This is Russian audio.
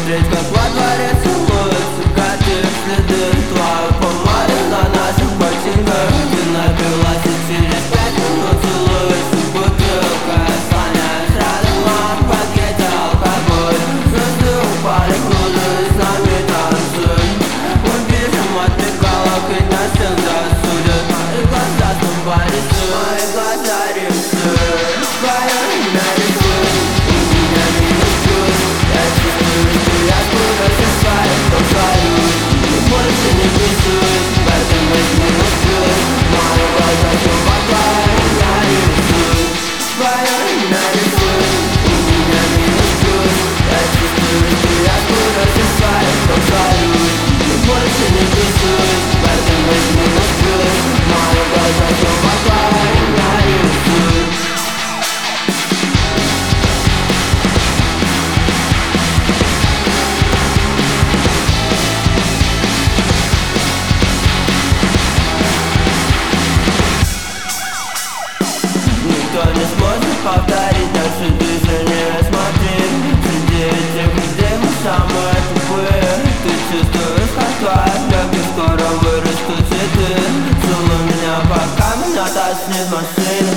смотреть, как во дворе целуются коты. Следы твоих помады на наших ботинках. Ты напилась и через 5 минут целуешься бутылкой. Слоняюсь рядом, в пакете алкоголь. Звезды упали, кружись, с нами танцуют. Мы бежим от приколок и нас всех засудят. Мои глаза снова рисуют, мои глаза рисуют. Твое имя рисует, у меня минус плюс. Я чувствую, что я скоро засваю, что свою. И больше не рисует, в этом есть минус плюс. Мои глаза снова твое имя рисуют. Твое имя рисует, у меня минус плюс. Я чувствую, что я скоро засваю, что свою. И больше не рисует, в этом есть минус плюс. Мои глаза снова твое имя рисуют. Никто не сможет повторить наши движения. Смотри, среди этих людей мы самые тупые. Ты чувствуешь, как твоя скоро вырастут цветы. Целуй меня, пока меня тошнит машина.